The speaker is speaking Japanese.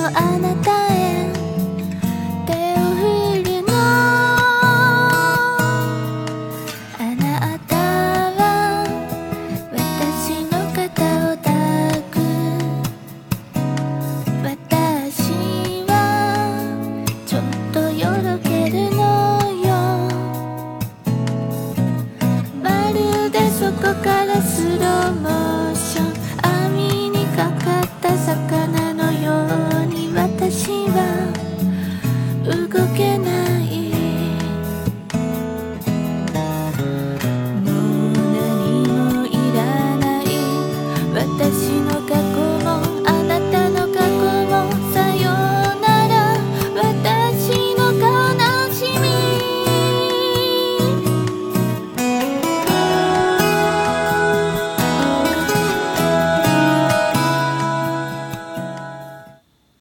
あなたへ手を振るの。あなたは私の肩を抱く。私はちょっとよろけるのよ。まるでそこから